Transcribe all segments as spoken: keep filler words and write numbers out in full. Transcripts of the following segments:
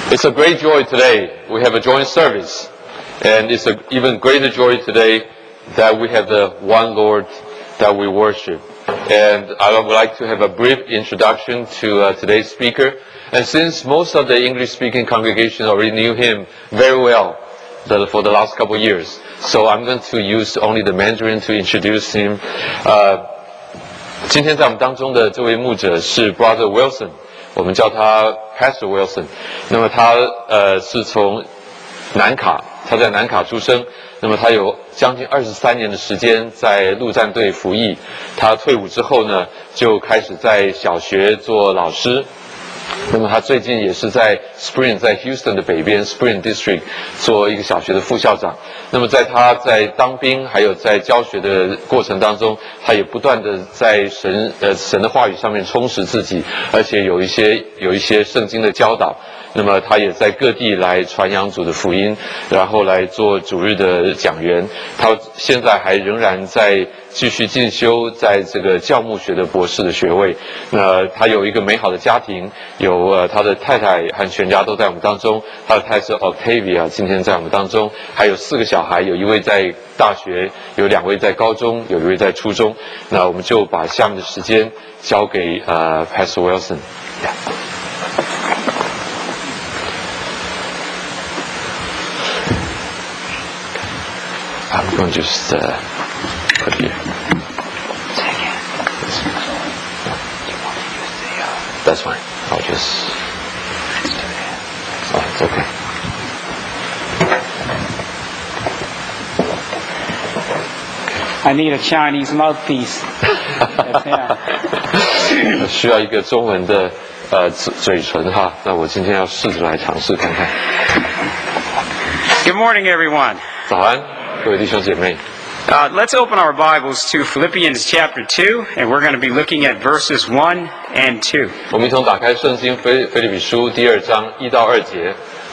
It's a great joy today. We have a joint service. And it's an even greater joy today that we have the one Lord that we worship. And I would like to have a brief introduction to uh, today's speaker. And since most of the English-speaking congregation already knew him very well the, for the last couple of years, so I'm going to use only the Mandarin to introduce him. Uh, 今天在我们当中的这位牧者是 Brother Wilson， 我们叫他 Pastor Wilson。那么他呃是从南卡，他在南卡出生。那么他有将近二十三年的时间在陆战队服役。他退伍之后呢，就开始在小学做老师。那么他最近也是在 Spring， 在 Houston 的北边 Spring District 做一个小学的副校长。那么在他在当兵还有在教学的过程当中，他也不断的在神呃神的话语上面充实自己，而且有一些有一些圣经的教导。那么他也在各地来传扬主的福音，然后来做主日的讲员。他现在还仍然在继续进修，在这个教牧学的博士的学位。那他有一个美好的家庭，有呃他的太太和全家都在我们当中。他的太太是 Octavia， 今天在我们当中，还有四个小孩，有一位在大学，有两位在高中，有一位在初中。那我们就把下面的时间交给呃 Pastor Wilson。Yeah. I'm going to just uh, put here. That's fine. I'll just. Oh, it's okay. I need a Chinese mouthpiece. 需要一个中文的呃嘴唇哈。那我今天要试着来尝试看看。 Good morning, everyone. 早安。各位弟兄姐妹 Uh, let's open our Bibles to Philippians chapter two, and we're going to be looking at verses one and two. 我们一同打开圣经腓腓立比书第二章一到二节。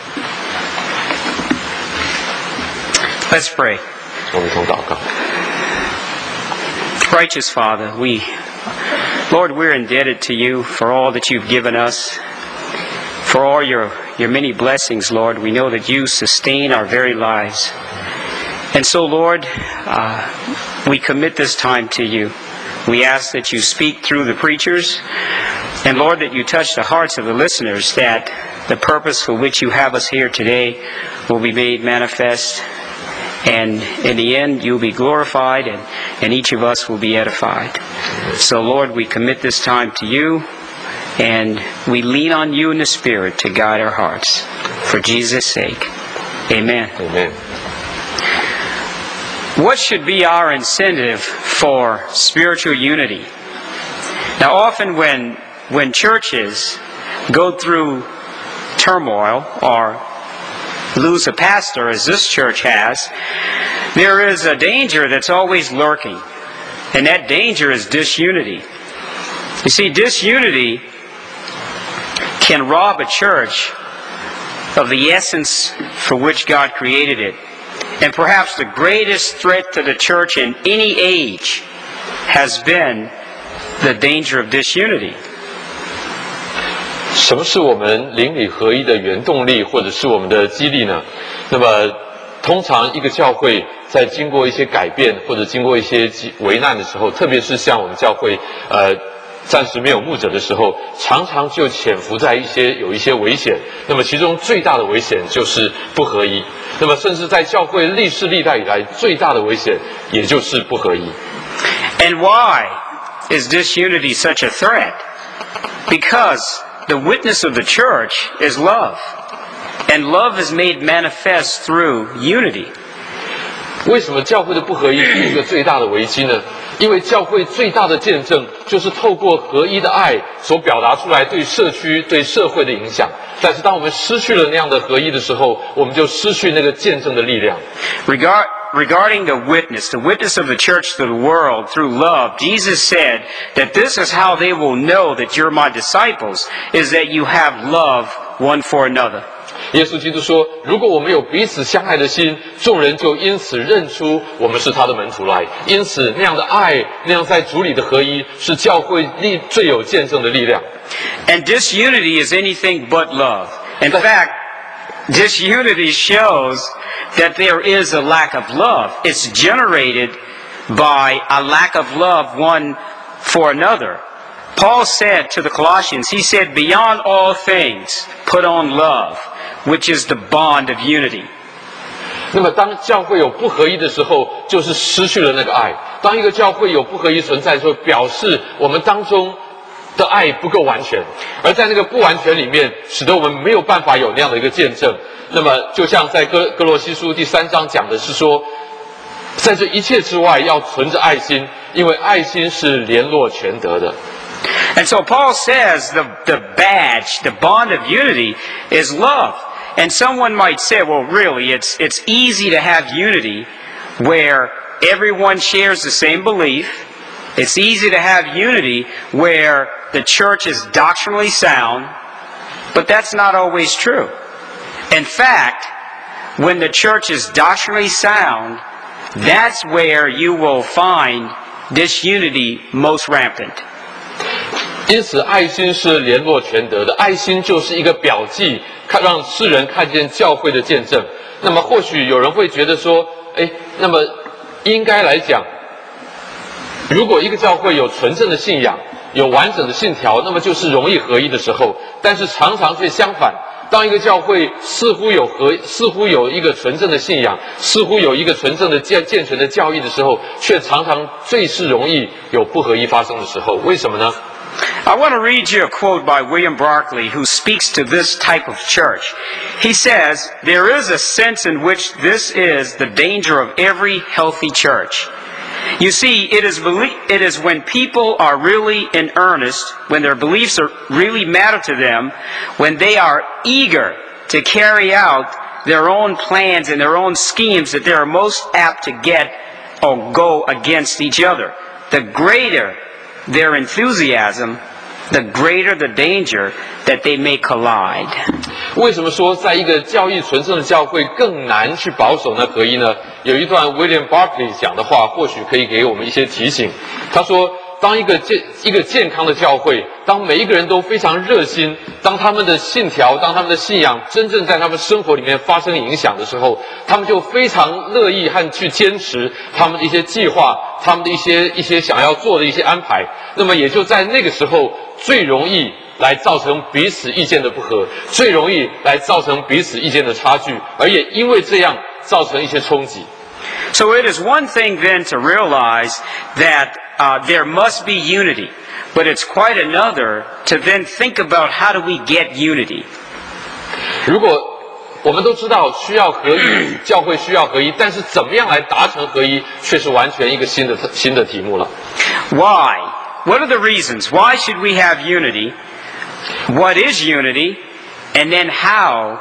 Let's pray. 我们一同祷告。 Righteous Father, we, Lord, we're indebted to you for all that you've given us, for all your, your many blessings, Lord. We know that you sustain our very lives. And so, Lord, uh, we commit this time to you. We ask that you speak through the preachers, and Lord, that you touch the hearts of the listeners, that the purpose for which you have us here today will be made manifest, and in the end, you'll be glorified, and, and each of us will be edified. So, Lord, we commit this time to you, and we lean on you in the Spirit to guide our hearts. For Jesus' sake, amen. Amen. What should be our incentive for spiritual unity? Now, often when when churches go through turmoil or lose a pastor, as this church has, there is a danger that's always lurking, and that danger is disunity. You see, disunity can rob a church of the essence for which God created it. And perhaps the greatest threat to the church in any age has been the danger of disunity. 什么是我们邻里合一的原动力，或者是我们的激励呢？那么，通常一个教会在经过一些改变，或者经过一些危难的时候，特别是像我们教会，呃。暂时没有牧者的时候，常常就潜伏在一些有一些危险。那么其中最大的危险就是不合一。那么甚至在教会历世历代以来最大的危险，也就是不合一。 And why is disunity such a threat? Because the witness of the church is love, and love is made manifest through unity. 为什么教会的不合一是一个最大的危机呢？因为教会最大的见证就是透过合一的爱所表达出来对社区、对社会的影响。但是当我们失去了那样的合一的时候，我们就失去那个见证的力量。 Regard, regarding the witness, the witness of the church to the world through love, Jesus said that this is how they will know that you're my disciples, is that you have love one for another. 耶稣基督说，如果我们有彼此相爱的心，众人就因此认出我们是他的门徒来。因此那样的爱，那样在主里的合一，是教会力最有见证的力量。 And disunity is anything but love. In fact, disunity shows that there is a lack of love. It's generated by a lack of love one for another. Paul said to the Colossians, he said, beyond all things, put on love, which is the bond of unity. 那么当教会有不合一的时候，就是失去了那个爱。当一个教会有不合一存在的时候，表示我们当中的爱不够完全，而在那个不完全里面，使得我们没有办法有那样的一个见证。那么就像在哥哥罗西书第三章讲的是说，在这一切之外要存着爱心，因为爱心是联络全德的。 And so Paul says the, the badge, the bond of unity is love. And someone might say, well, really, it's, it's easy to have unity where everyone shares the same belief. It's easy to have unity where the church is doctrinally sound, but that's not always true. In fact, when the church is doctrinally sound, that's where you will find disunity most rampant. 因此，爱心是联络全德的，爱心就是一个表记，看让世人看见教会的见证。那么，或许有人会觉得说，哎，那么应该来讲，如果一个教会有纯正的信仰，有完整的信条，那么就是容易合一的时候。但是常常却相反，当一个教会似乎有合，似乎有一个纯正的信仰，似乎有一个纯正的健健全的教义的时候，却常常最是容易有不合一发生的时候。为什么呢？ I want to read you a quote by William Barclay, who speaks to this type of church. He says, there is a sense in which this is the danger of every healthy church. You see, it is, it is when people are really in earnest, when their beliefs are really matter to them, when they are eager to carry out their own plans and their own schemes, that they are most apt to get or go against each other. The greater their enthusiasm, the greater the danger that they may collide. 为什么说在一个教义纯正的教会更难去保守那合一呢？有一段 William Barclay 讲的话，或许可以给我们一些提醒。他说，当一个健一个健康的教会，当每一个人都非常热心，当他们的信条，当他们的信仰真正在他们生活里面发生影响的时候，他们就非常乐意和去坚持他们的一些计划，他们的一些一些想要做的一些安排。那么也就在那个时候，最容易来造成彼此意见的不合，最容易来造成彼此意见的差距，而也因为这样造成一些冲击。 So it is one thing then to realize that uh, there must be unity, but it's quite another to then think about how do we get unity. 如果我们都知道需要合一，教会需要合一，但是怎么样来达成合一，却是完全一个新的新的题目了。 Why? What are the reasons? Why should we have unity? What is unity? And then how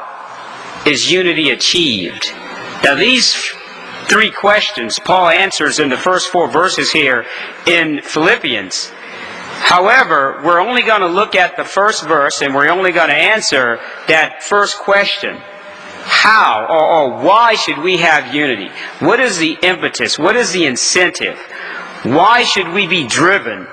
is unity achieved? Now these three questions Paul answers in the first four verses here in Philippians. However, we're only going to look at the first verse and we're only going to answer that first question. How or, or why should we have unity? What is the impetus? What is the incentive? Why should we be driven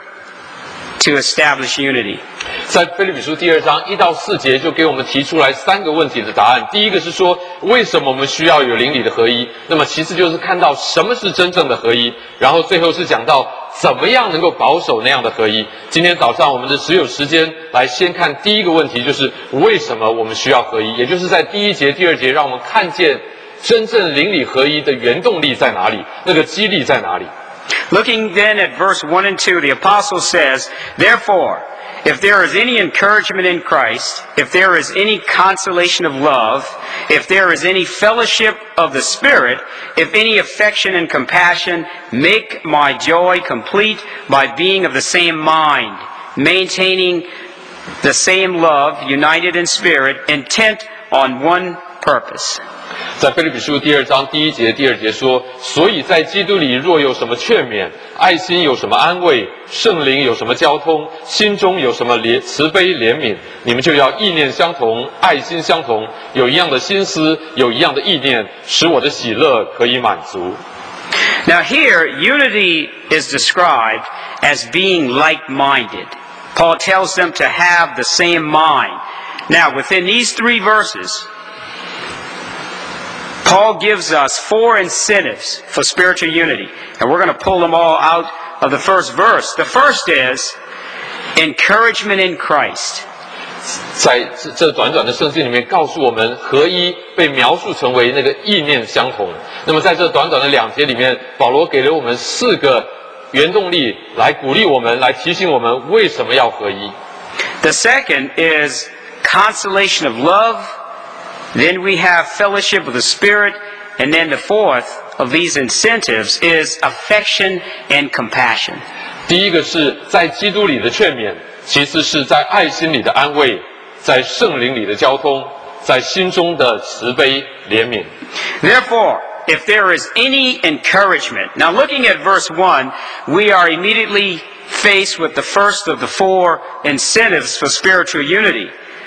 to establish unity? 在腓立比书第二章一到四节就给我们提出来三个问题的答案。第一个是说，为什么我们需要有灵里的合一？那么其次就是看到什么是真正的合一，然后最后是讲到怎么样能够保守那样的合一。今天早上我们的只有时间来先看第一个问题，就是为什么我们需要合一，也就是在第一节、第二节让我们看见真正灵里合一的原动力在哪里，那个激励在哪里。 Looking then at verse one and two, the apostle says, therefore, if there is any encouragement in Christ, if there is any consolation of love, if there is any fellowship of the Spirit, if any affection and compassion, make my joy complete by being of the same mind, maintaining the same love, united in spirit, intent on one purpose. 在腓立比书第二章第一节、第二节说，所以在基督里若有什么劝勉，爱心有什么安慰，圣灵有什么交通，心中有什么怜慈悲怜悯，你们就要意念相同，爱心相同，有一样的心思，有一样的意念，使我的喜乐可以满足。 Now here, unity is described as being like-minded. Paul tells them to have the same mind. Now, within these three verses, Paul gives us four incentives for spiritual unity. And we're going to pull them all out of the first verse. The first is encouragement in Christ. 在这这短短的圣经里面，告诉我们合一被描述成为那个意念相同。那么在这短短的两节里面，保罗给了我们四个原动力，来鼓励我们，来提醒我们为什么要合一。 The second is consolation of love. Then we have fellowship with the Spirit. And then the fourth of these incentives is affection and compassion. 第一个是在基督里的劝勉，其次是在爱心里的安慰，在圣灵里的交通，在心中的慈悲怜悯。 Therefore, if there is any encouragement, now looking at verse one, we are immediately faced with the first of the four incentives for spiritual unity.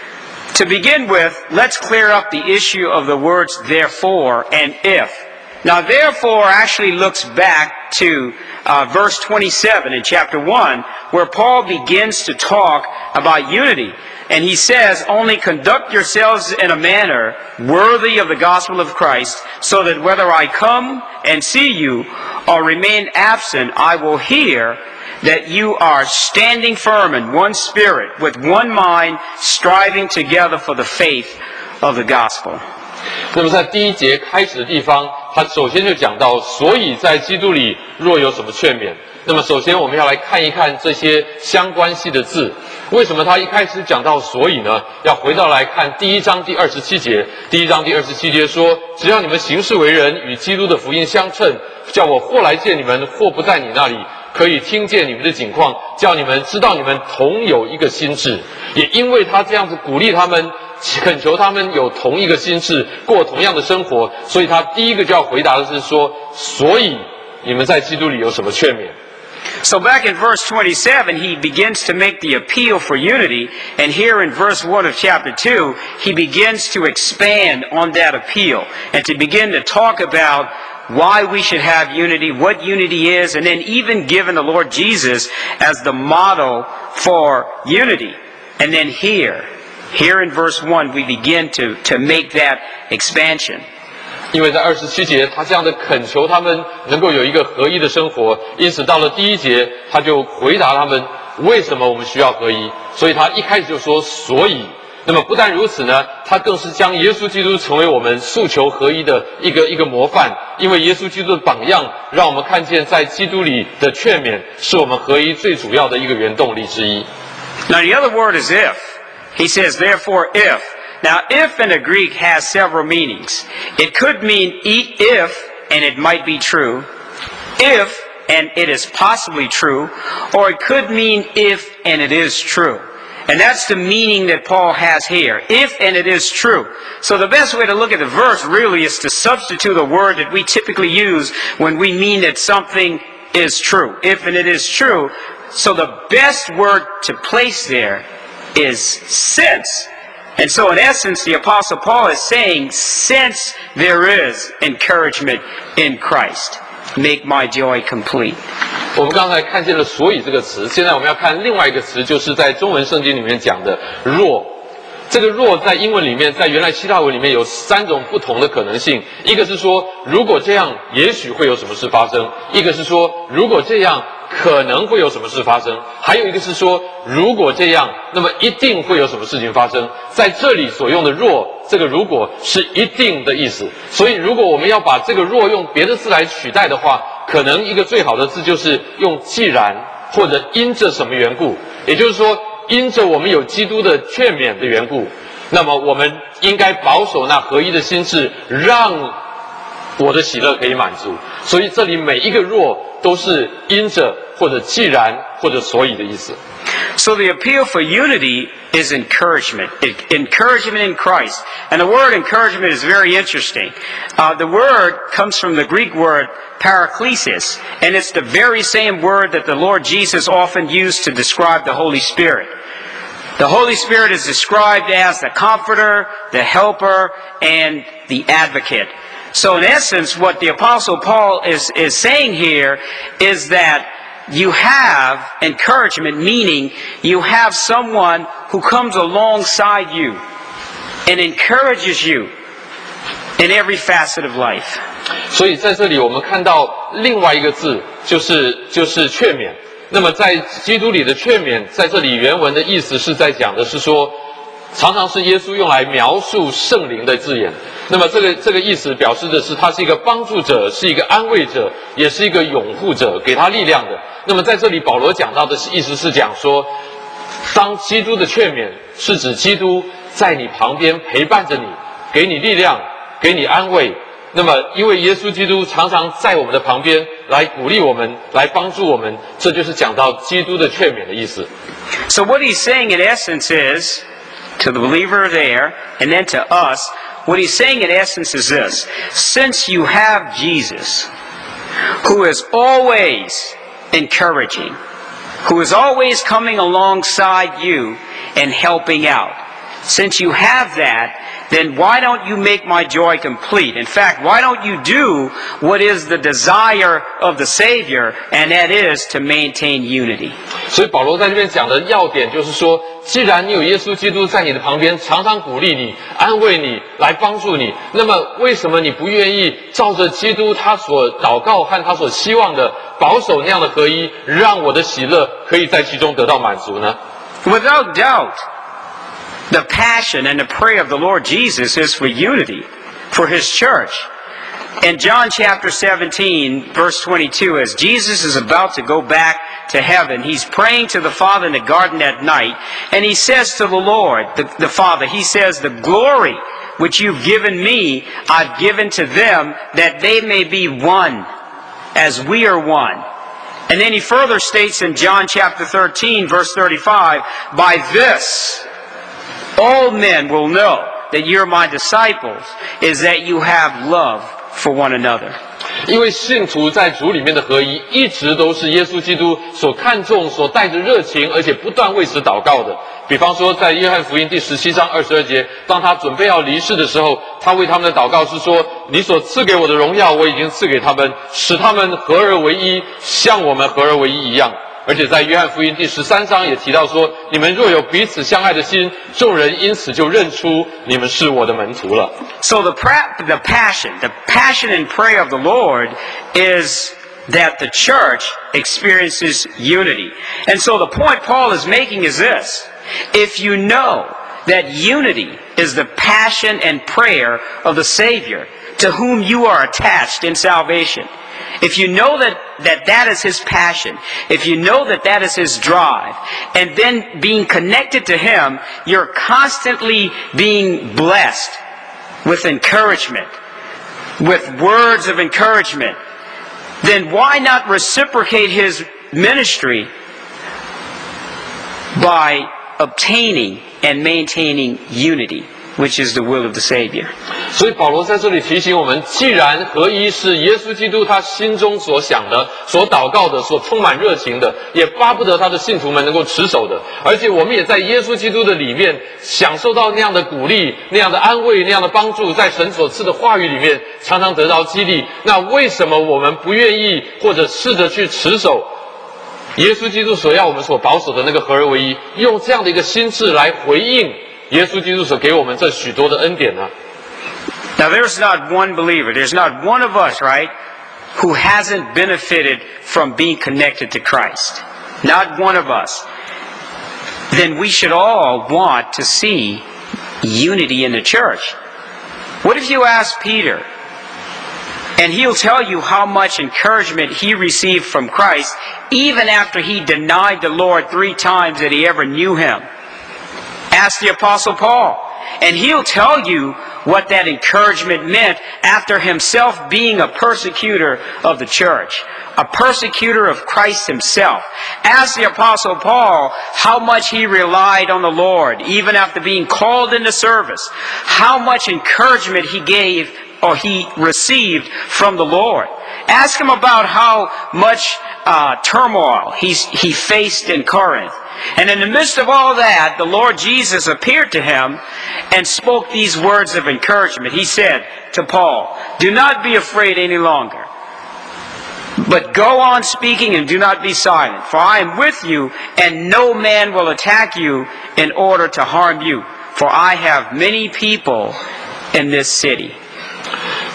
To begin with, let's clear up the issue of the words therefore and if. Now, therefore actually looks back to uh, verse twenty-seven in chapter one, where Paul begins to talk about unity. And he says, only conduct yourselves in a manner worthy of the gospel of Christ, so that whether I come and see you or remain absent, I will hear that you are standing firm in one spirit, with one mind, striving together for the faith of the gospel. 那么在第一节开始的地方，他首先就讲到，所以在基督里若有什么劝勉。那么首先我们要来看一看这些相关系的字。为什么他一开始讲到所以呢？要回到来看第一章第二十七节。第一章第二十七节说，只要你们行事为人与基督的福音相称，叫我或来见你们，或不在你那里，可以听见你们的景况，叫你们知道你们同有一个心志。也因为他这样子鼓励他们，恳求他们有同一个心志，过同样的生活，所以他第一个就要回答的是说，所以你们在基督里有什么劝勉？ So back in verse twenty-seven, he begins to make the appeal for unity. And here in verse one of chapter two, he begins to expand on that appeal and to begin to talk about why we should have unity, what unity is, and then even given the Lord Jesus as the model for unity. And then here, here in verse one, we begin to, to make that expansion. 因为在二十七节，他这样的恳求他们能够有一个合一的生活，因此到了第一节，他就回答他们为什么我们需要合一。所以他一开始就说，所以。那么不但如此呢，他更是将耶稣基督成为我们诉求合一的一个一个模范。因为耶稣基督的榜样，让我们看见在基督里的劝勉，是我们合一最主要的一个原动力之一。 Now the other word is if. He says, therefore, if. Now, if in the Greek has several meanings. It could mean if, and it might be true. If, and it is possibly true. Or it could mean if, and it is true. And that's the meaning that Paul has here. If, and it is true. So the best way to look at the verse really is to substitute a word that we typically use when we mean that something is true. If, and it is true. So the best word to place there is since. And so in essence, the Apostle Paul is saying, since there is encouragement in Christ, make my joy complete. 我们刚才看见了所以这个词，现在我们要看另外一个词，就是在中文圣经里面讲的若。这个若在英文里面，在原来希腊文里面有三种不同的可能性。一个是说，如果这样，也许会有什么事发生；一个是说，如果这样，可能会有什么事发生；还有一个是说，如果这样，那么一定会有什么事情发生。在这里所用的若，这个如果是一定的意思。所以，如果我们要把这个若用别的字来取代的话，可能一个最好的字就是用既然或者因着什么缘故，也就是说。因着我们有基督的劝勉的缘故，那么我们应该保守那合一的心志，让我的喜乐可以满足。所以这里每一个若都是因着或者既然或者所以的意思。 So the appeal for unity is encouragement. Encouragement in Christ. And the word encouragement is very interesting. Uh, the word comes from the Greek word paraklesis, and it's the very same word that the Lord Jesus often used to describe the Holy Spirit. The Holy Spirit is described as the comforter, the helper, and the advocate. So in essence, what the Apostle Paul is, is saying here is that you have encouragement, meaning you have someone who comes alongside you and encourages you in every facet of life. 所以在这里我们看到另外一个字，就是就是劝勉。那么在基督里的劝勉，在这里原文的意思是在讲的是说，常常是耶稣用来描述圣灵的字眼。那么这个这个意思表示的是，他是一个帮助者，是一个安慰者，也是一个拥护者，给他力量的。那么在这里保罗讲到的意思是讲说，当基督的劝勉是指基督在你旁边陪伴着你，给你力量，给你安慰。那么因为耶稣基督常常在我们的旁边来鼓励我们，来帮助我们，这就是讲到基督的劝勉的意思。 So what he's saying in essence is, to the believer there, and then to us, what he's saying in essence is this: since you have Jesus, who is always encouraging, who is always coming alongside you and helping out, since you have that, then why don't you make my joy complete? In fact, why don't you do what is the desire of the Savior, and that is to maintain unity? 所以保罗在这边讲的要点就是说，既然你有耶稣基督在你的旁边，常常鼓励你、安慰你、来帮助你，那么为什么你不愿意照着基督他所祷告和他所希望的，保守那样的合一，让我的喜乐可以在其中得到满足呢？ Without doubt, the passion and the prayer of the Lord Jesus is for unity, for His church. In John chapter seventeen, verse twenty-two, as Jesus is about to go back to heaven, He's praying to the Father in the garden at night, and He says to the Lord, the, the Father, He says, the glory which you've given me, I've given to them, that they may be one, as we are one. And then He further states in John chapter thirteen, verse thirty-five, by this all men will know that you're my disciples, is that you have love for one another. 因为信徒在主里面的合一，一直都是耶稣基督所看重、所带着热情，而且不断为此祷告的。比方说，在约翰福音第十七章二十二节，当他准备要离世的时候，他为他们的祷告是说：“你所赐给我的荣耀，我已经赐给他们，使他们合而为一，像我们合而为一一样。”而且在约翰福音第十三章也提到说：“你们若有彼此相爱的心，众人因此就认出你们是我的门徒了。” So the, pra- the passion, the passion and prayer of the Lord is that the church experiences unity. And so the point Paul is making is this: if you know that unity is the passion and prayer of the Savior, to whom you are attached in salvation, if you know that, that that is His passion, if you know that that is His drive, and then being connected to Him, you're constantly being blessed with encouragement, with words of encouragement, then why not reciprocate His ministry by obtaining and maintaining unity, which is the will of the Savior? 所以保罗在这里提醒我们，既然合一是耶稣基督他心中所想的、所祷告的、所充满热情的，也巴不得他的信徒们能够持守的，而且我们也在耶稣基督的里面享受到那样的鼓励、那样的安慰、那样的帮助，在神所赐的话语里面常常得到激励。那为什么我们不愿意或者试着去持守耶稣基督所要我们所保守的那个合而为一，用这样的一个心智来回应耶稣基督所给我们这许多的恩典呢？ Now there's not one believer, there's not one of us, right, who hasn't benefited from being connected to Christ. Not one of us. Then we should all want to see unity in the church. What if you ask Peter, and he'll tell you how much encouragement he received from Christ even after he denied the Lord three times that he ever knew Him? Ask the Apostle Paul, and he'll tell you what that encouragement meant after himself being a persecutor of the church, a persecutor of Christ Himself. Ask the Apostle Paul how much he relied on the Lord, even after being called into service, how much encouragement he gave or he received from the Lord. Ask him about how much uh, turmoil he's, he faced in Corinth. And in the midst of all that, the Lord Jesus appeared to him and spoke these words of encouragement. He said to Paul, "Do not be afraid any longer, but go on speaking and do not be silent. For I am with you, and no man will attack you in order to harm you. For I have many people in this city."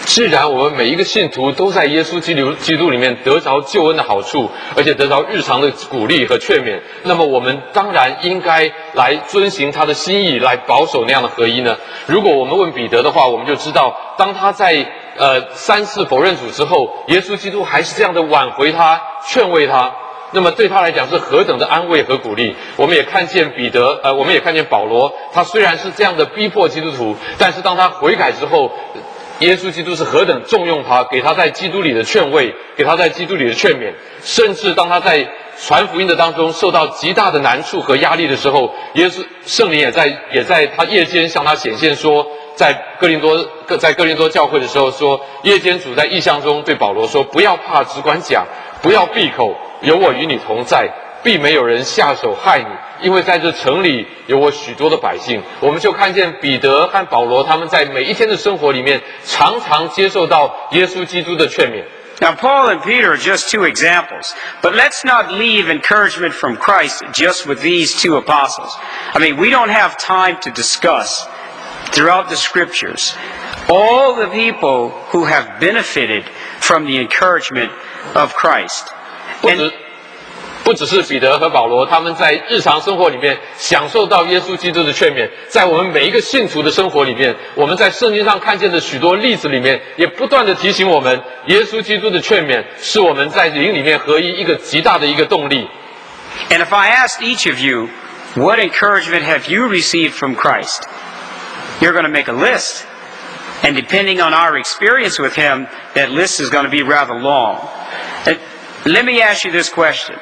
既然我们每一个信徒都在耶稣基督基督里面得着救恩的好处，而且得着日常的鼓励和劝勉，那么我们当然应该来遵行他的心意，来保守那样的合一呢。如果我们问彼得的话，我们就知道，当他在呃三次否认主之后，耶稣基督还是这样的挽回他、劝慰他。那么对他来讲是何等的安慰和鼓励。我们也看见彼得，呃，我们也看见保罗，他虽然是这样的逼迫基督徒，但是当他悔改之后，耶稣基督是何等重用他，给他在基督里的劝慰，给他在基督里的劝勉，甚至当他在传福音的当中受到极大的难处和压力的时候，耶稣圣灵也在也在他夜间向他显现说，在哥林多在哥林多教会的时候说，夜间主在异象中对保罗说，不要怕，只管讲，不要闭口，有我与你同在，必没有人下手害你，因为在这城里有我许多的百姓。我们就看见彼得和保罗他们在每一天的生活里面，常常接受到耶稣基督的劝勉。 Now, Paul and Peter are just two examples, but let's not leave encouragement from Christ just with these two apostles. I mean, we don't have time to discuss throughout the Scriptures all the people who have benefited from the encouragement of Christ. 不只不只是彼得和保罗，他们在日常生活里面享受到耶稣基督的劝勉，在我们每一个信徒的生活里面，我们在圣经上看见的许多例子里面，也不断的提醒我们，耶稣基督的劝勉是我们在灵里面合一一个极大的一个动力。 And if I asked each of you, what encouragement have you received from Christ? You're going to make a list. And depending on our experience with Him, that list is going to be rather long. And let me ask you this question.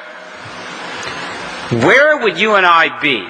Where would you and I be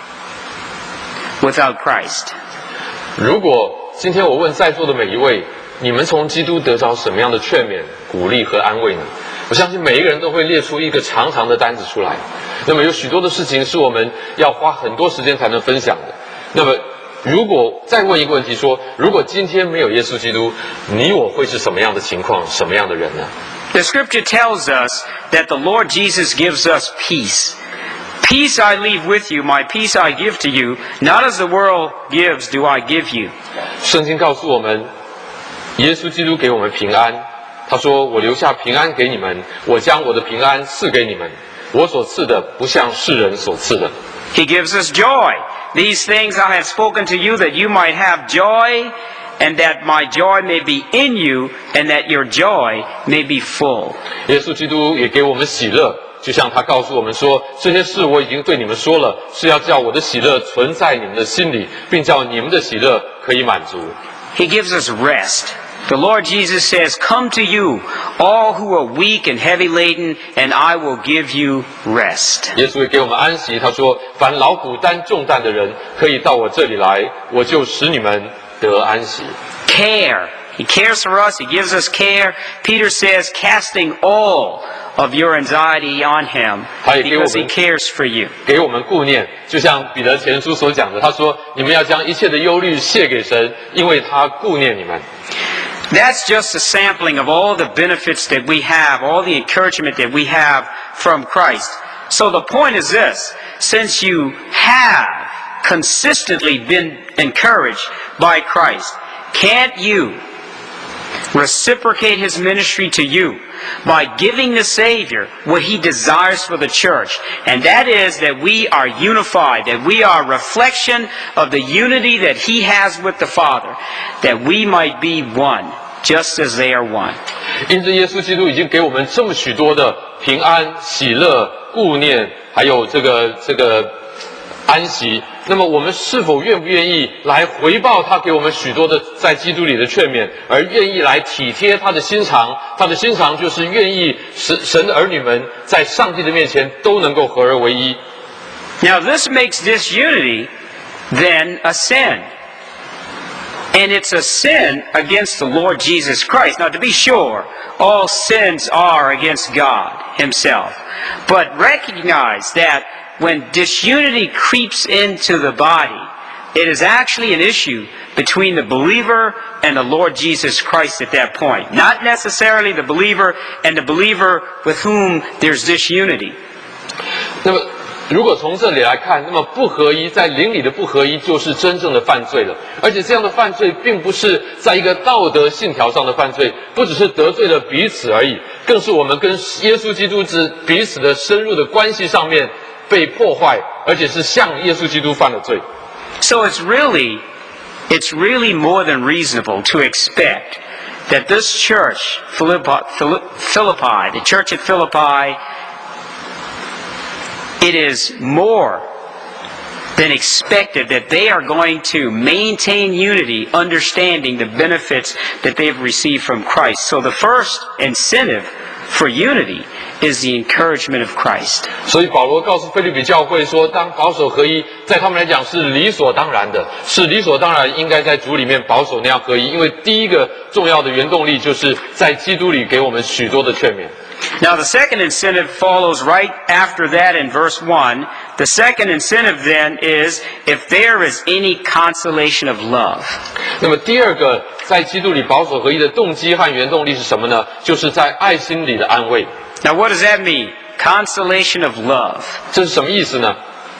without Christ? 如果今天我问在座的每一位，你们从基督得着什么样的劝勉、鼓励和安慰呢？我相信每一个人都会列出一个长长的单子出来。那么有许多的事情是我们要花很多时间才能分享的。那么如果再问一个问题说，如果今天没有耶稣基督，你我会是什么样的情况，什么样的人呢？ The Scripture tells us that the Lord Jesus gives us peace. Peace I leave with you, my peace I give to you. Not as the world gives do I give you. 圣经告诉我们，耶稣基督给我们平安。他说：“我留下平安给你们，我将我的平安赐给你们。我所赐的不像世人所赐的。” He gives us joy. These things I have spoken to you that you might have joy, and that my joy may be in you, and that your joy may be full. 耶稣基督也给我们喜乐。就像他告诉我们说，这些事我已经对你们说了，是要叫我的喜乐存在你们的心里，并叫你们的喜乐可以满足。 He gives us rest. The Lord Jesus says, "Come to you, all who are weak and heavy laden, and I will give you rest." 耶稣也给我们安息，他说：“凡劳苦担重担的人，可以到我这里来，我就使你们得安息。” Care. He cares for us. He gives us care. Peter says, casting all of your anxiety on Him, because He cares for you. 给我们顾念，就像彼得前书所讲的，他说：“你们要将一切的忧虑卸给神，因为他顾念你们。” That's just a sampling of all the benefits that we have, all the encouragement that we have from Christ. So the point is this: since you have consistently been encouraged by Christ, can't you reciprocate His ministry to you by giving the Savior what He desires for the church? And that is that we are unified, that we are a reflection of the unity that He has with the Father, that we might be one, just as they are one. 因此，耶稣基督已经给我们这么许多的平安、喜乐、顾念，还有这个这个安息。那么我们是否愿不愿意来回报他给我们许多的在基督里的劝勉，而愿意来体贴他的心肠？他的心肠就是愿意神神的儿女们在上帝的面前都能够合而为一。 Now this makes disunity then a sin. And it's a sin against the Lord Jesus Christ. Now to be sure, all sins are against God Himself. But recognize that when disunity creeps into the body, it is actually an issue between the believer and the Lord Jesus Christ at that point. Not necessarily the believer and the believer with whom there's disunity. 那么如果从这里来看，那么不合一，在灵里的不合一就是真正的犯罪了。而且这样的犯罪并不是在一个道德信条上的犯罪，不只是得罪了彼此而已，更是我们跟耶稣基督之彼此的深入的关系上面被破坏，而且是向耶稣基督犯了罪。 So it's really, it's really more than reasonable to expect that this church, Philippi, Philippi, the church at Philippi, it is more than expected that they are going to maintain unity, understanding the benefits that they've received from Christ. So the first incentive for unity is the encouragement of Christ. 所以保罗告诉腓立比教会说，当保守合一，在他们来讲是理所当然的，是理所当然应该在主里面保守那样合一，因为第一个重要的原动力就是在基督里给我们许多的劝勉。 Now the second incentive follows right after that in verse one. The second incentive then is if there is any consolation of love. 那么第二个在基督里保守合一的动机和原动力是什么呢？就是在爱心里的安慰。 Now what does that mean? Consolation of love. 这是什么意思呢？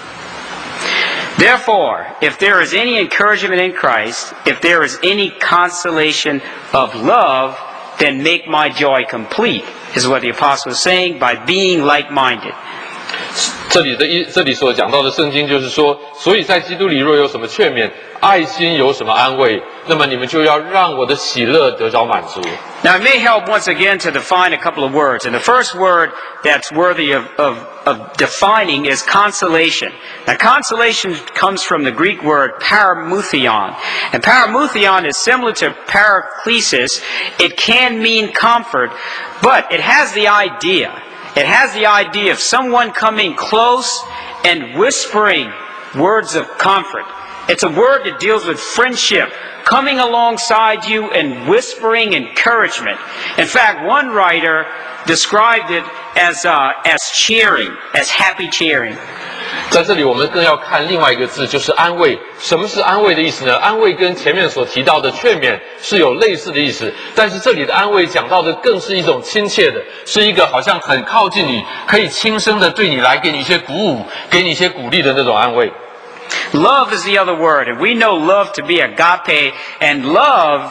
Therefore, if there is any encouragement in Christ, if there is any consolation of love, then make my joy complete, is what the apostle is saying, by being like-minded. 这里的一这里所讲到的圣经就是说，所以在基督里若有什么劝勉，爱心有什么安慰，那么你们就要让我的喜乐得着满足。 Now, it may help once again to define a couple of words. And the first word that's worthy of, of, of defining is consolation. Now, consolation comes from the Greek word paramuthion. And paramuthion is similar to paraklesis. It can mean comfort, but it has the idea. It has the idea of someone coming close and whispering words of comfort. It's a word that deals with friendship, coming alongside you and whispering encouragement. In fact, one writer described it as, uh, as cheering, as happy cheering. 在这里我们更要看另外一个字，就是安慰。什么是安慰的意思呢？安慰跟前面所提到的劝勉是有类似的意思，但是这里的安慰讲到的更是一种亲切的，是一个好像很靠近你，可以轻声的对你来给你一些鼓舞，给你一些鼓励的那种安慰。 Love is the other word, and we know love to be agape, and love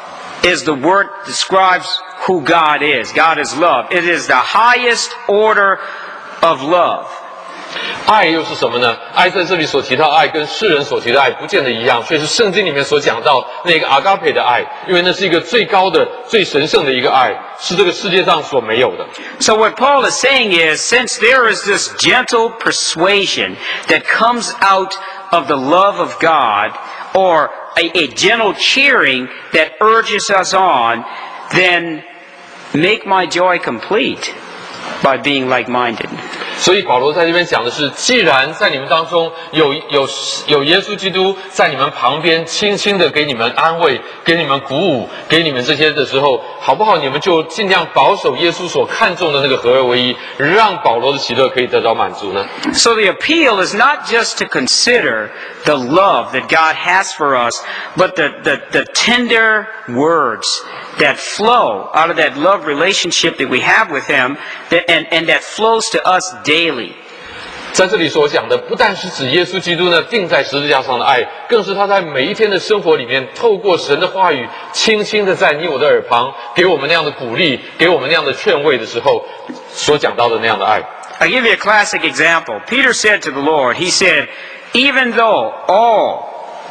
is the word that describes who God is. God is love. It is the highest order of love. 爱又是什么呢？爱在这里所提到爱，跟世人所提的爱不见得一样，却是圣经里面所讲到那个阿嘎培的爱，因为那是一个最高的、最神圣的一个爱，是这个世界上所没有的。 So what Paul is saying is, since there is this gentle persuasion that comes out of the love of God, or a, a gentle cheering that urges us on, then make my joy complete by being like-minded. 所以保罗在这边讲的是，既然在你们当中有有有耶稣基督在你们旁边，轻轻的给你们安慰，给你们鼓舞，给你们这些的时候，好不好？你们就尽量保守耶稣所看重的那个合而为一，让保罗的喜乐可以得到满足呢？ So the appeal is not just to consider the love that God has for us, but the, the, the tender words that flow out of that love relationship that we have with Him, that, and, and that flows to us daily. 在这里所讲的，不但是指耶稣基督呢钉在十字架上的爱，更是他在每一天的生活里面，透过神的话语，轻轻的在你我的耳旁，给我们那样的鼓励，给我们那样的劝慰的时候，所讲到的那样的爱。 I'll give you a classic example. Peter said to the Lord, he said, even though all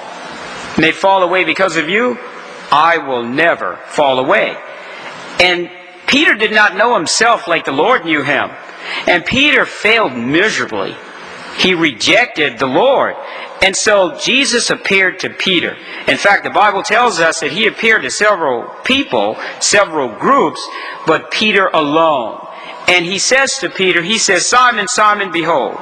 may fall away because of you, I will never fall away. And Peter did not know himself like the Lord knew him. And Peter failed miserably. He rejected the Lord. And so Jesus appeared to Peter. In fact, the Bible tells us that he appeared to several people, several groups, but Peter alone. And he says to Peter, he says, Simon, Simon, behold,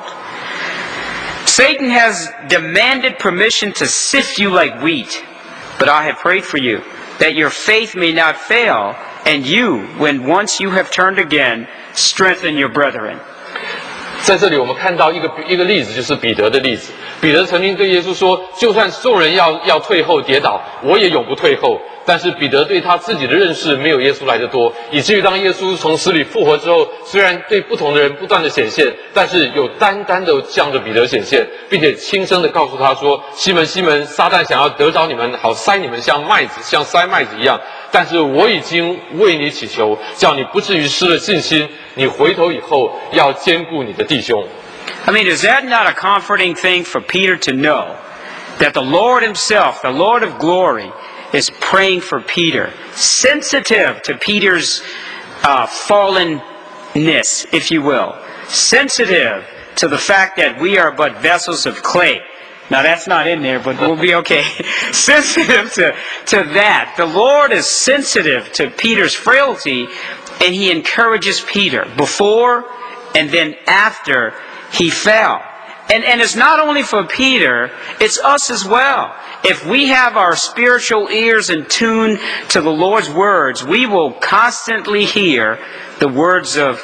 Satan has demanded permission to sift you like wheat. But I have prayed for you, that your faith may not fail, and you, when once you have turned again, strengthen your brethren. 在这里我们看到一个一个例子，就是彼得的例子。 彼得曾经对耶稣说：“就算众人要要退后跌倒，我也永不退后。”但是彼得对他自己的认识没有耶稣来得多，以至于当耶稣从死里复活之后，虽然对不同的人不断的显现，但是有单单的向着彼得显现，并且轻声的告诉他说：“西门，西门，撒旦想要得着你们，好塞你们像麦子，像塞麦子一样。但是我已经为你祈求，叫你不至于失了信心。你回头以后要兼顾你的弟兄。” I mean, is that not a comforting thing for Peter to know that the Lord himself, the Lord of glory, is praying for Peter, sensitive to Peter's uh, fallenness, if you will, sensitive to the fact that we are but vessels of clay. Now that's not in there, but we'll be okay. Sensitive to, to that. The Lord is sensitive to Peter's frailty, and he encourages Peter before and then after he fell. And, and it's not only for Peter, it's us as well. If we have our spiritual ears in tune to the Lord's words, we will constantly hear the words of,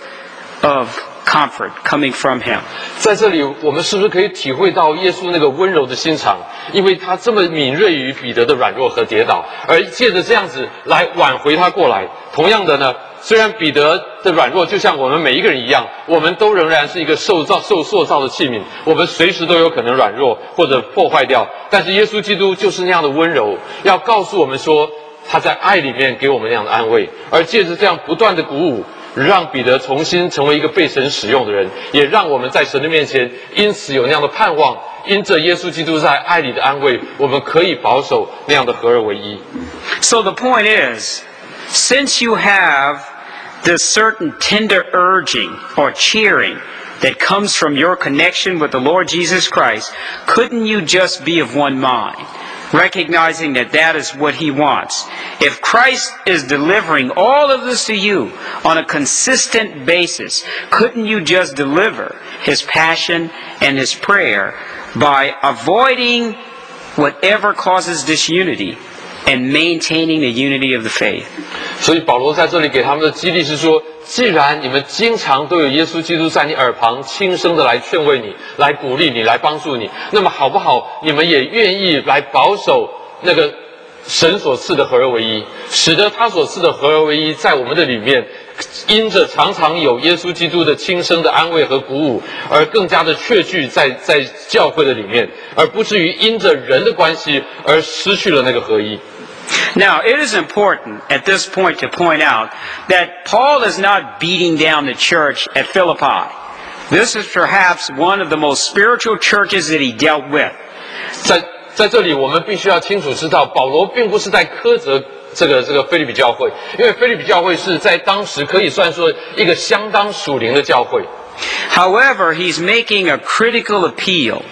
of comfort coming from Him. 在这里，我们是不是可以体会到耶稣那个温柔的心肠？因为他这么敏锐于彼得的软弱和跌倒，而借着这样子来挽回他过来。同样的呢，虽然彼得的软弱就像我们每一个人一样，我们都仍然是一个受造、受塑造的器皿，我们随时都有可能软弱或者破坏掉。但是耶稣基督就是那样的温柔，要告诉我们说，他在爱里面给我们那样的安慰，而借着这样不断的鼓舞，让彼得重新成为一个被神使用的人，也让我们在神的面前因此有那样的盼望。因着耶稣基督在爱里的安慰，我们可以保守那样的合而为一。 So the point is, since you have this certain tender urging or cheering that comes from your connection with the Lord Jesus Christ, couldn't you just be of one mind, recognizing that that is what He wants? If Christ is delivering all of this to you on a consistent basis, couldn't you just deliver His passion and His prayer by avoiding whatever causes disunity and maintaining the unity of the faith? 所以保罗在这里给他们的激励是说，既然你们经常都有耶稣基督在你耳旁轻声的来劝慰你，来鼓励你，来帮助你，那么好不好你们也愿意来保守那个神所赐的合而为一，使得他所赐的合而为一在我们的里面，因着常常有耶稣基督的轻声的安慰和鼓舞，而更加的确据在在教会的里面，而不至于因着人的关系而失去了那个合一。 Now, it is important at this point to point out that Paul is not beating down the church at Philippi. This is perhaps one of the most spiritual churches that he dealt with. 在在这里，我们必须要清楚知道，保罗并不是在苛责这个这个腓立比教会，因为腓立比教会是在当时可以算说一个相当属灵的教会。 However, he's making a critical appeal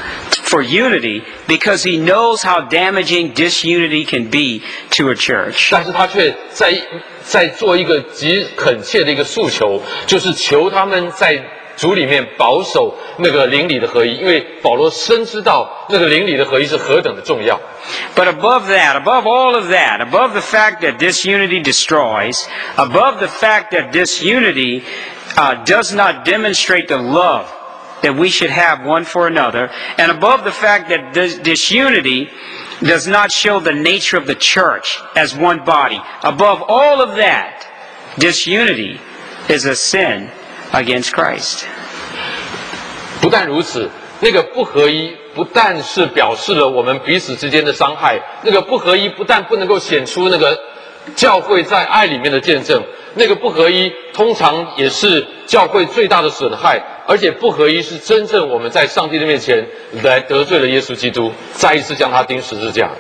for unity because he knows how damaging disunity can be to a church. 但是他却在在做一个极恳切的一个诉求，就是求他们在主里面保守那个灵里的合一，因为保罗深知道那个灵里的合一是何等的重要。 But above that, above all of that, above the fact that disunity destroys, above the fact that disunity uh, does not demonstrate the love that we should have one for another, and above the fact that this disunity does not show the nature of the church as one body, above all of that, disunity is a sin against Christ. 不但如此，那个不合一不但是表示了我们彼此之间的伤害，那个不合一不但不能够显出那个教会在爱里面的见证，那个不合一通常也是教会最大的损害，而且不合一是真正我们在上帝的面前来得罪了耶稣基督，再一次将他钉十字架。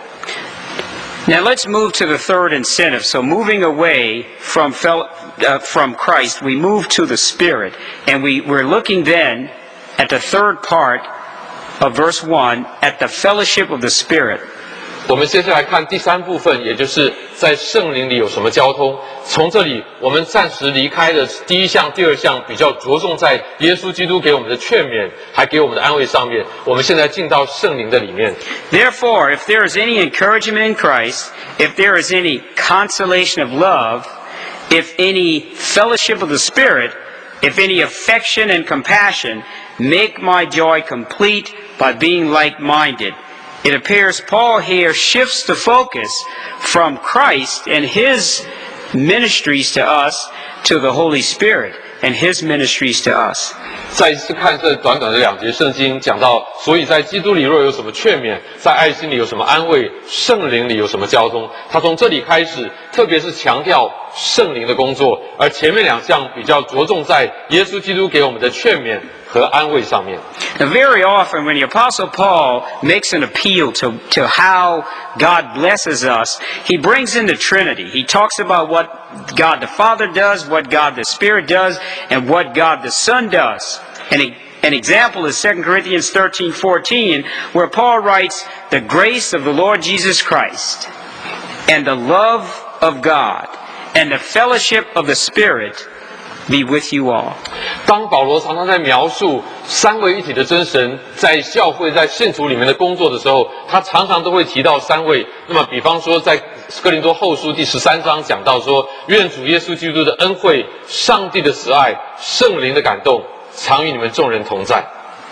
Now let's move to the third incentive. So moving away from fel- uh, from Christ, we move to the Spirit, and we, we're looking then at the third part of verse one, at the fellowship of the Spirit. 我们接下来看第三部分，也就是在圣灵里有什么交通。从这里，我们暂时离开了第一项、第二项，比较着重在耶稣基督给我们的劝勉，还给我们的安慰上面。我们现在进到圣灵的里面。 Therefore, if there is any encouragement in Christ, if there is any consolation of love, if any fellowship of the Spirit, if any affection and compassion, make my joy complete by being like-minded. It appears Paul here shifts the focus from Christ and His ministries to us to the Holy Spirit and His ministries to us. 再一次看这短短的两节圣经，讲到，所以在基督里若有什么劝勉，在爱心里有什么安慰，圣灵里有什么交通。他从这里开始，特别是强调圣灵的工作，而前面两项比较着重在耶稣基督给我们的劝勉和安慰上面。 Now, very often when the Apostle Paul makes an appeal to, to how God blesses us, he brings in the Trinity. He talks about what God the Father does, what God the Spirit does, and what God the Son does. And an example is Second Corinthians thirteen fourteen, where Paul writes, "The grace of the Lord Jesus Christ, and the love of God, and the fellowship of the Spirit be with you all." 当保罗常常在描述三位一体的真神在教会在信徒里面的工作的时候，他常常都会提到三位。那么比方说在哥林多后书第十三章讲到说，愿主耶稣基督的恩惠、上帝的慈爱、圣灵的感动常与你们众人同在。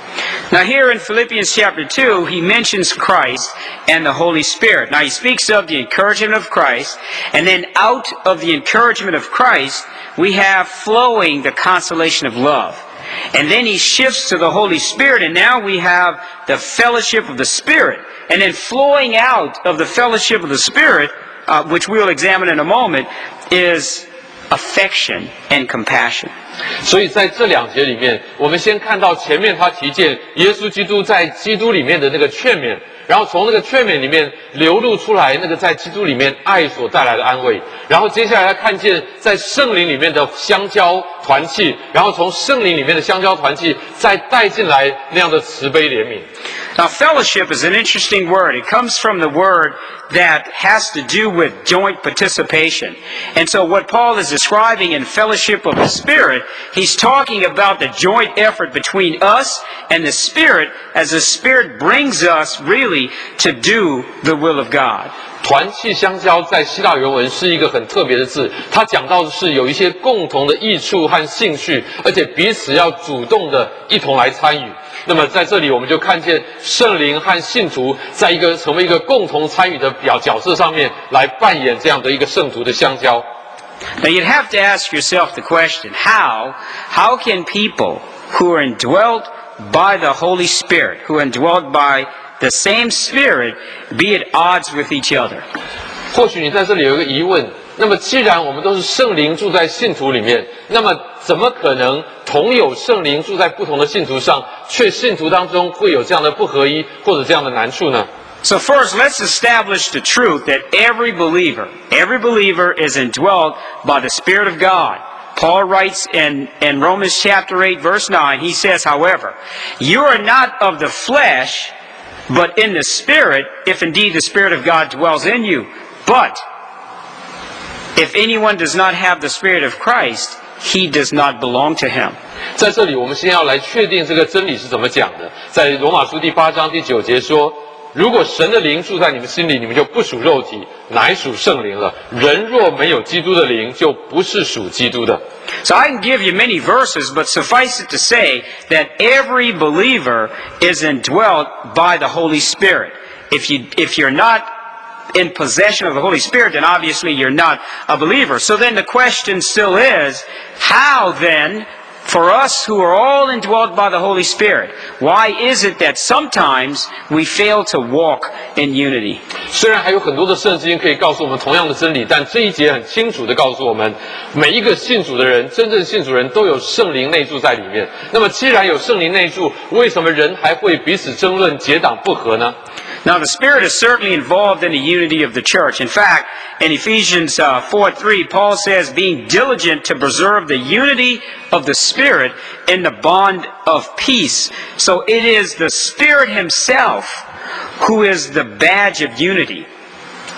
Now here in Philippians chapter two, he mentions Christ and the Holy Spirit. Now he speaks of the encouragement of Christ, and then out of the encouragement of Christ, we have flowing the consolation of love. And then he shifts to the Holy Spirit, and now we have the fellowship of the Spirit. And then flowing out of the fellowship of the Spirit, uh, which we'll examine in a moment, is affection and compassion. 所以在这两节里面，我们先看到前面他提见耶稣基督在基督里面的那个劝勉，然后从那个劝勉里面流露出来那个在基督里面爱所带来的安慰，然后接下来他看见在圣灵里面的相交团契，然后从圣灵里面的相交团契再带进来那样的慈悲怜悯。 Now, fellowship is an interesting word. It comes from the word that has to do with joint participation. And so what Paul is describing in fellowship of the Spirit, he's talking about the joint effort between us and the Spirit as the Spirit brings us really to do the will of God. 团契相交在希腊原文是一个很特别的字，它讲到的是有一些共同的益处和兴趣，而且彼此要主动的一同来参与。那么在这里我们就看见圣灵和信徒在一个成为一个共同参与的表角色上面来扮演这样的一个圣徒的相交。 Now you'd have to ask yourself the question, how, how can people who are indwelt by the Holy Spirit, who are indwelt by the same Spirit, be at odds with each other? 或许你在这里有一个疑问，那么既然我们都是圣灵住在信徒里面，那么怎么可能同有圣灵住在不同的信徒上，却信徒当中会有这样的不合一或者这样的难处呢？ So first, let's establish the truth that every believer, every believer is indwelt by the Spirit of God. Paul writes in, in Romans chapter eight, verse nine, he says, however, you are not of the flesh, but in the Spirit, if indeed the Spirit of God dwells in you. But if anyone does not have the Spirit of Christ, he does not belong to him. 在这里，我们先要来确定这个真理是怎么讲的。在罗马书第八章第九节说：“如果神的灵住在你们心里，你们就不属肉体，乃属圣灵了。人若没有基督的灵，就不是属基督的。” So I can give you many verses, but suffice it to say that every believer is indwelt by the Holy Spirit. If you, if you're not in possession of the Holy Spirit, then obviously you're not a believer. So then the question still is, how then, for us who are all indwelt by the Holy Spirit, why is it that sometimes we fail to walk in unity? 虽然还有很多的圣经可以告诉我们同样的真理，但这一节很清楚地告诉我们，每一个信主的人，真正信主人都有圣灵内住在里面。那么既然有圣灵内住，为什么人还会彼此争论、结党不和呢？ Now the Spirit is certainly involved in the unity of the church. In fact, in Ephesians uh, four three, Paul says, being diligent to preserve the unity of the Spirit in the bond of peace. So it is the Spirit Himself who is the badge of unity.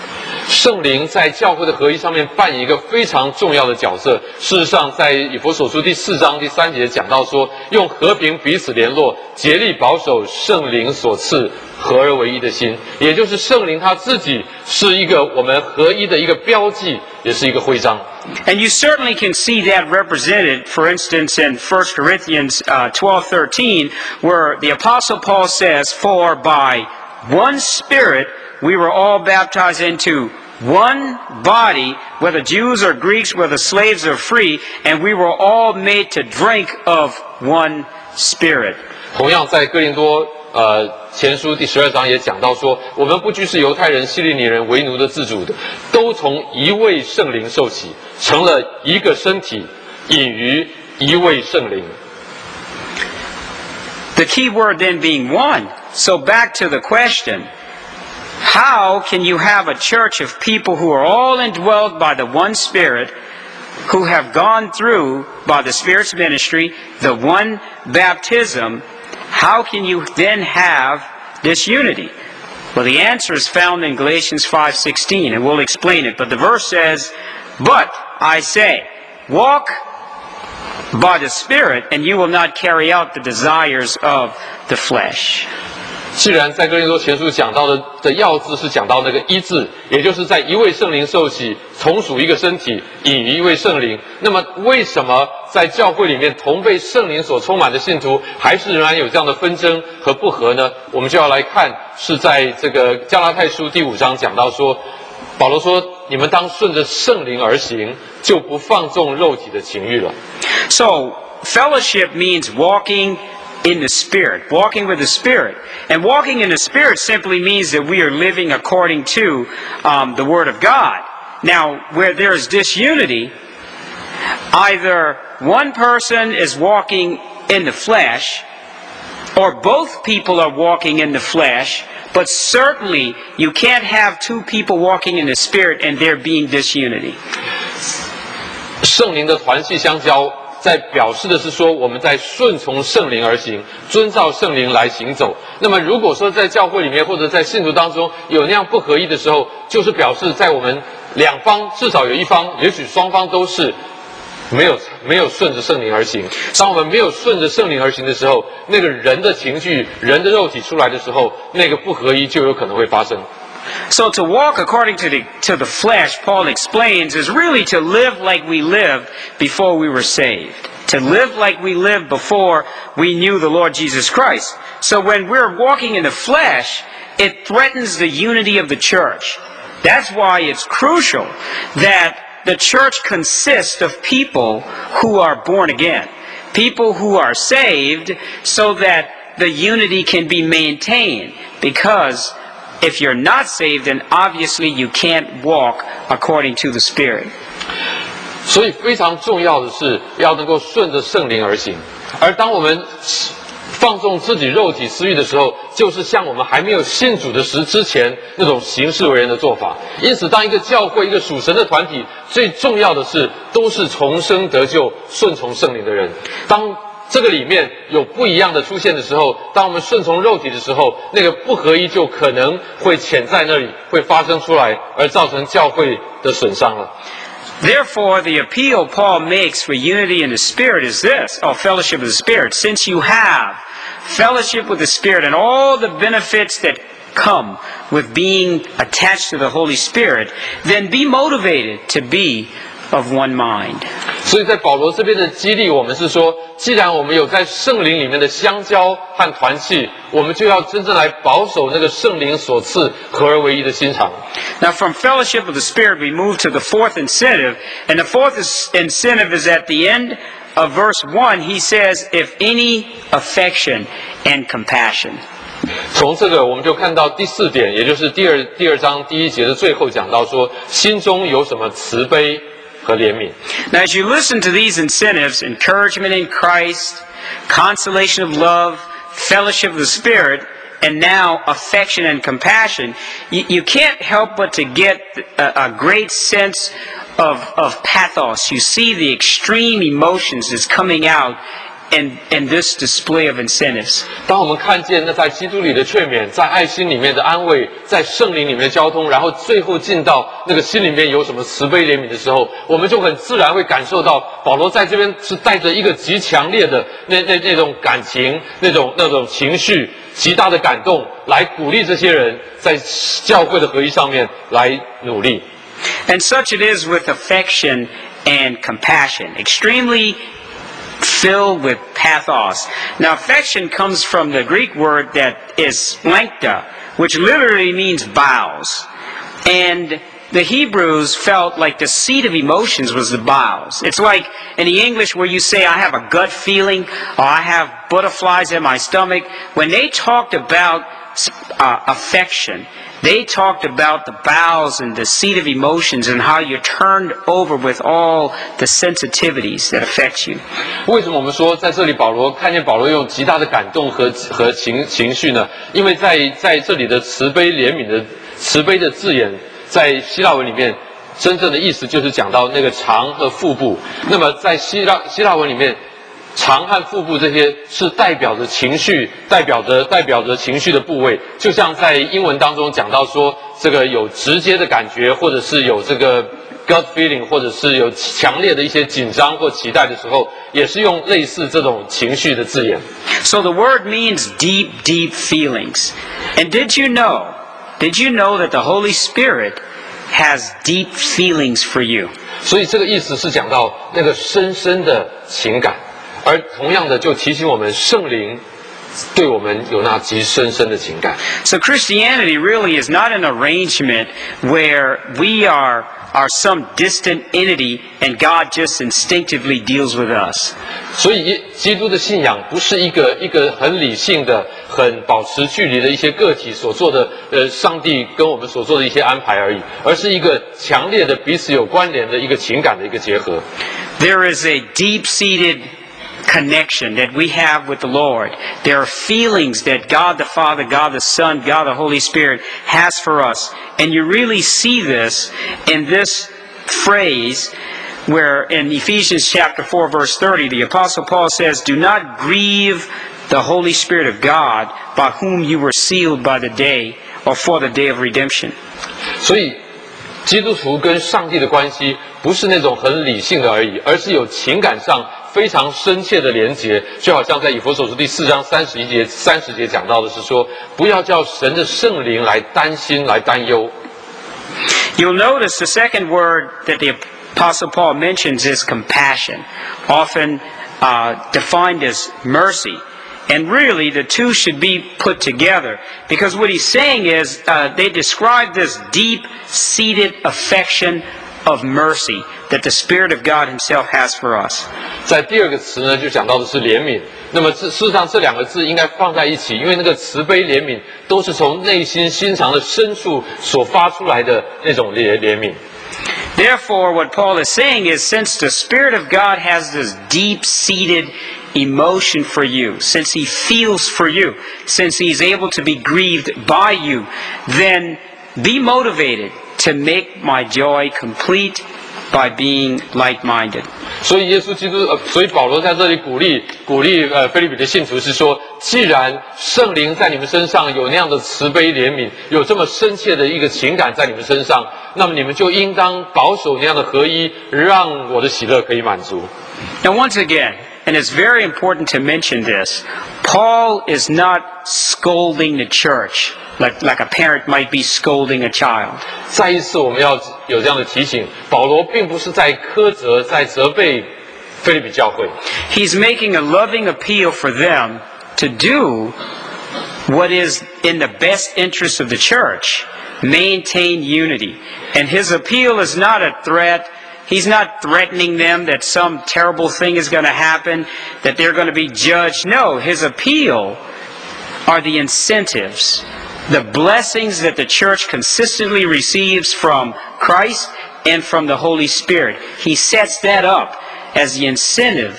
圣灵在教会的合一上面扮演一个非常重要的角色。事实上，在以弗所书第四章第三节讲到说，用和平彼此联络，竭力保守圣灵所赐合而为一的心，也就是圣灵他自己是一个我们合一的一个标记，也是一个徽章。 And you certainly can see that represented, for instance, in First Corinthians uh, twelve thirteen, where the Apostle Paul says, "For by one Spirit we were all baptized into one body, whether Jews or Greeks, whether slaves or free, and we were all made to drink of one Spirit." 同样，在哥林多呃前书第十二章也讲到说，我们不拘是犹太人、希利尼人、为奴的、自主的，都从一位圣灵受洗，成了一个身体，隐于一位圣灵。 The key word then being one. So back to the question, how can you have a church of people who are all indwelled by the one Spirit, who have gone through, by the Spirit's ministry, the one baptism? How can you then have this unity? Well, the answer is found in Galatians five sixteen, and we'll explain it. But the verse says, "But I say, walk by the Spirit, and you will not carry out the desires of the flesh." 既然在哥林多前书讲到的的要字是讲到那个一字，也就是在一位圣灵受洗，同属一个身体，隐于一位圣灵。那么为什么在教会里面同被圣灵所充满的信徒，还是仍然有这样的纷争和不和呢？我们就要来看，是在这个加拉太书第五章讲到说，保罗说：“你们当顺着圣灵而行，就不放纵肉体的情欲了。” So fellowship means walking in the Spirit, walking with the Spirit. And walking in the Spirit simply means that we are living according to um, the Word of God. Now, where there is disunity, either one person is walking in the flesh, or both people are walking in the flesh, but certainly you can't have two people walking in the Spirit and there being disunity. 圣灵的团契相交，在表示的是说，我们在顺从圣灵而行，遵照圣灵来行走。那么，如果说在教会里面或者在信徒当中有那样不合一的时候，就是表示在我们两方至少有一方，也许双方都是没有没有顺着圣灵而行。当我们没有顺着圣灵而行的时候，那个人的情绪、人的肉体出来的时候，那个不合一就有可能会发生。 So to walk according to the, to the flesh, Paul explains, is really to live like we lived before we were saved. To live like we lived before we knew the Lord Jesus Christ. So when we're walking in the flesh, it threatens the unity of the church. That's why it's crucial that the church consists of people who are born again. People who are saved so that the unity can be maintained. Because if you're not saved, then obviously you can't walk according to the Spirit. 所以非常重要的是要能够顺着圣灵而行。而当我们放纵自己肉体私欲的时候，就是像我们还没有信主的时之前那种行事为人的做法。因此，当一个教会、一个属神的团体，最重要的是都是重生得救、顺从圣灵的人。当这个里面有不一样的出现的时候，当我们顺从肉体的时候，那个不合一就可能会潜在那里，会发生出来，而造成教会的损伤了。 Therefore, the appeal Paul makes for unity in the Spirit is this, or fellowship with the Spirit. Since you have fellowship with the Spirit and all the benefits that come with being attached to the Holy Spirit, then be motivated to be of one mind. 所以在保罗这边的激励我们是说，既然我们有在圣灵里面的相交和团契，我们就要真正来保守那个圣灵所赐合而为一的心肠。 Now from fellowship with the Spirit we move to the fourth incentive, and the fourth incentive is at the end of verse one. He says, if any affection and compassion. 从这个我们就看到第四点，也就是第二第二章第一节的最后讲到说，心中有什么慈悲和怜悯。 Now, as you listen to these incentives, encouragement in Christ, consolation of love, fellowship of the Spirit, and now affection and compassion, you, you can't help but to get a, a great sense of, of pathos. You see the extreme emotions that's coming out in, in this display of incentives. 当我们看见那在基督里的劝勉，在爱心里面的安慰，在圣灵里面的交通，然后最后进到那个心里面有什么慈悲怜悯的时候，我们就很自然会感受到保罗在这边是带着一个极强烈的那那那种感情、那种那种情绪、极大的感动，来鼓励这些人在教会的合一上面来努力。 And such it is with affection and compassion, extremely filled with pathos. Now, affection comes from the Greek word that is splankta, which literally means bowels. And the Hebrews felt like the seat of emotions was the bowels. It's like in the English where you say, I have a gut feeling, or I have butterflies in my stomach. When they talked about uh, affection, they talked about the bowels and the seat of emotions and how you're turned over with all the sensitivities that affect you. 为什么我们说在这里保罗看见保罗用极大的感动和和情情绪呢？因为在在这里的慈悲怜悯的慈悲的字眼，在希腊文里面真正的意思就是讲到那个肠和腹部。那么在希腊希腊文里面，肠和腹部这些是代表着情绪，代表着代表着情绪的部位，就像在英文当中讲到说，这个有直接的感觉，或者是有这个 gut feeling， 或者是有强烈的一些紧张或期待的时候，也是用类似这种情绪的字眼。 So the word means deep, deep feelings. And did you know, did you know that the Holy Spirit has deep feelings for you? 所以这个意思是讲到那个深深的情感。而同样的，就提醒我们，圣灵对我们有那极深深的情感。 So Christianity really is not an arrangement where we are are some distant entity and God just instinctively deals with us. 所以，基督的信仰不是一个一个很理性的、很保持距离的一些个体所做的，呃，上帝跟我们所做的一些安排而已，而是一个强烈的彼此有关联的一个情感的一个结合。 There is a deep-seated connection that we have with the Lord. There are feelings that God the Father, God the Son, God the Holy Spirit has for us. And you really see this in this phrase where in Ephesians chapter four verse thirty, the Apostle Paul says, "Do not grieve the Holy Spirit of God, by whom you were sealed by the day, or for the day of redemption." 所以基督徒跟上帝的关系不是那种很理性的而已，而是有情感上非常深切的连结，就好像在以弗所书第四章三十一节、三十节讲到的是说，不要叫神的圣灵来担心、来担忧。 You'll notice the second word that the Apostle Paul mentions is compassion, often uh, defined as mercy. And really, the two should be put together, because what he's saying is uh, they describe this deep-seated affection of mercy that the Spirit of God Himself has for us. 在第二个词呢，就讲到的是怜悯。那么事实上，这两个字应该放在一起，因为那个慈悲怜悯都是从内心心肠的深处所发出来的那种怜怜悯。 Therefore, what Paul is saying is, since the Spirit of God has this deep-seated emotion for you, since He feels for you, since He's able to be grieved by you, then be motivated to make my joy complete by being like-minded. 所以耶稣基督，呃，所以保罗在这里鼓励鼓励呃腓立比的信徒是说，既然圣灵在你们身上有那样的慈悲怜悯，有这么深切的一个情感在你们身上，那么你们就应当保守那样的合一，让我的喜乐可以满足。 Now, once again, and it's very important to mention this, Paul is not scolding the church like, like a parent might be scolding a child. 再一次，我们要有这样的提醒：保罗并不是在苛责、在责备腓立比教会。 He's making a loving appeal for them to do what is in the best interest of the church, maintain unity. And his appeal is not a threat. He's not threatening them that some terrible thing is going to happen, that they're going to be judged. No, his appeal are the incentives, the blessings that the church consistently receives from Christ and from the Holy Spirit. He sets that up as the incentive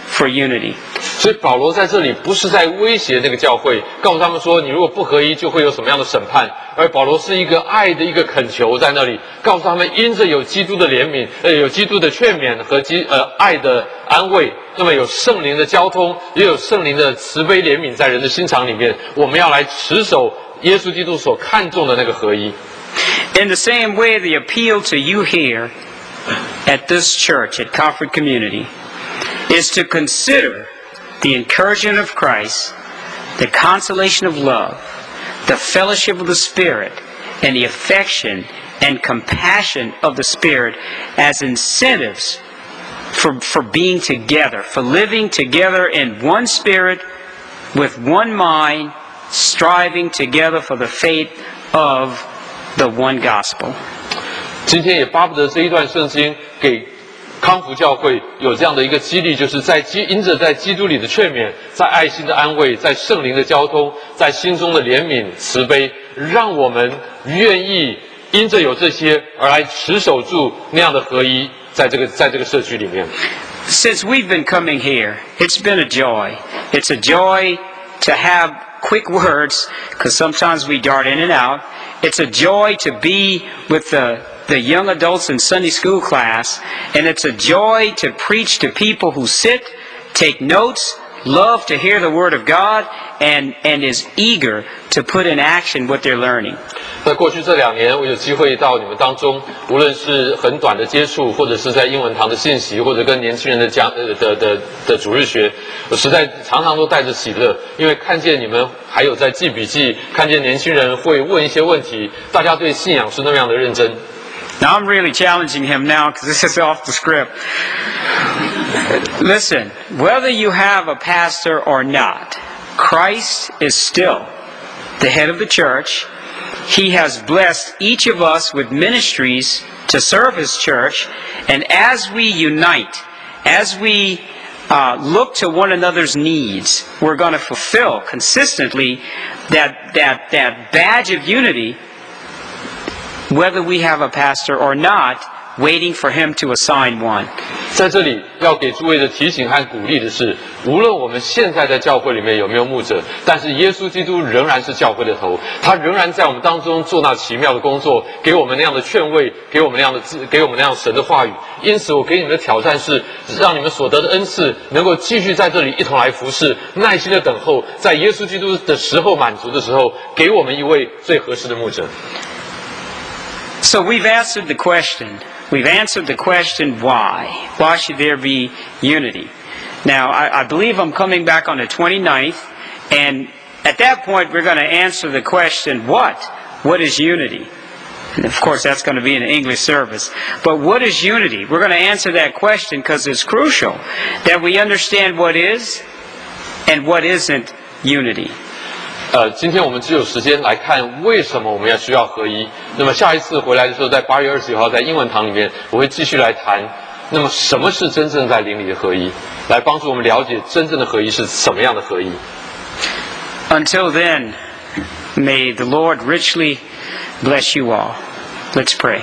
for unity. 所以保罗在这里不是在威胁那个教会，告诉他们说你如果不合一就会有什么样的审判，而保罗是一个爱的一个恳求在那里，告诉他们因着有基督的怜悯，呃，有基督的劝勉和基呃爱的安慰，那么有圣灵的交通，也有圣灵的慈悲怜悯在人的心肠里面，我们要来持守耶稣基督所看重的那个合一。 In the same way, the appeal to you here at this church, at Comfort Community, is to consider the encouragement of Christ, the consolation of love, the fellowship of the Spirit, and the affection and compassion of the Spirit as incentives for, for being together, for living together in one spirit, with one mind, striving together for the faith of the one gospel. 今天也巴不得这一段圣经给康福教会有这样的一个激励，就是在基因着在基督里的劝勉，在爱心的安慰，在圣灵的交通，在心中的怜悯慈悲，让我们愿意因着有这些而来持守住那样的合一，在这个在这个社区里面。 Since we've been coming here, it's been a joy. It's a joy to have quick words, because sometimes we dart in and out. It's a joy to be with the the young adults in Sunday school class, and it's a joy to preach to people who sit, take notes, love to hear the Word of God, and, and is eager to put in action what they're learning. 在过去这两年，我有机会到你们当中，无论是很短的接触，或者是在英文堂的信息，或者跟年轻人的讲呃的的的主日学，我实在常常都带着喜乐，因为看见你们还有在记笔记，看见年轻人会问一些问题，大家对信仰是那么样的认真。 Now I'm really challenging him now because this is off the script. Listen, whether you have a pastor or not, Christ is still the head of the church. He has blessed each of us with ministries to serve His church. And as we unite, as we uh, look to one another's needs, we're going to fulfill consistently that, that, that badge of unity, whether we have a pastor or not, waiting for him to assign one. 在这里要给诸位的提醒和鼓励的是，无论我们现在在教会里面有没有牧者，但是耶稣基督仍然是教会的头，他仍然在我们当中做那奇妙的工作，给我们那样的劝慰，给我们那样的给我们那样神的话语。因此，我给你们的挑战是，让你们所得的恩赐能够继续在这里一同来服侍，耐心的等候，在耶稣基督的时候满足的时候，给我们一位最合适的牧者。 So we've answered the question. We've answered the question, why? Why should there be unity? Now, I, I believe I'm coming back on the twenty-ninth, and at that point we're going to answer the question, what? What is unity? And of course that's going to be in the English service. But what is unity? We're going to answer that question because it's crucial that we understand what is and what isn't unity. 呃，今天我们只有时间来看为什么我们要需要合一。那么下一次回来的时候，在八月二十九号在英文堂里面，我会继续来谈。那么什么是真正在灵里的合一？来帮助我们了解真正的合一是什么样的合一。 Until then, may the Lord richly bless you all. Let's pray.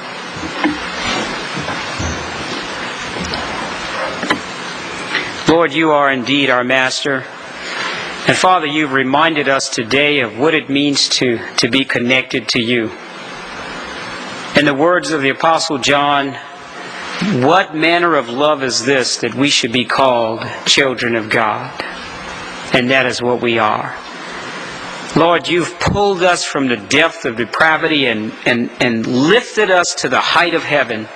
Lord, you are indeed our Master. And Father, you've reminded us today of what it means to, to be connected to you. In the words of the Apostle John, what manner of love is this that we should be called children of God? And that is what we are. Lord, you've pulled us from the depth of depravity and, and, and lifted us to the height of heaven.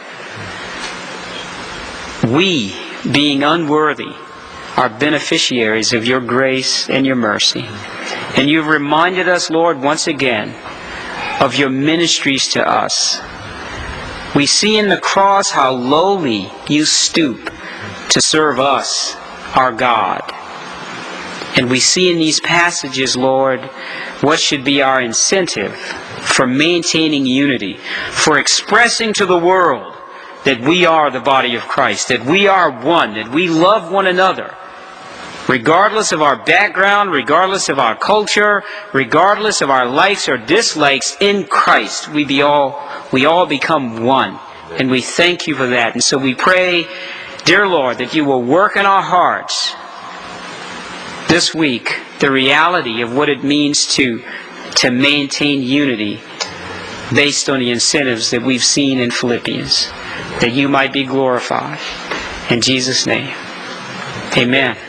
We, being unworthy, are beneficiaries of your grace and your mercy. And you've reminded us, Lord, once again, of your ministries to us. We see in the cross how lowly you stoop to serve us, our God. And we see in these passages, Lord, what should be our incentive for maintaining unity, for expressing to the world that we are the body of Christ, that we are one, that we love one another, regardless of our background, regardless of our culture, regardless of our likes or dislikes. In Christ, we be all we all become one. And we thank you for that. And so we pray Dear Lord, that you will work in our hearts this week the reality of what it means to, to maintain unity based on the incentives that we've seen in Philippians, that you might be glorified. In Jesus' name, amen.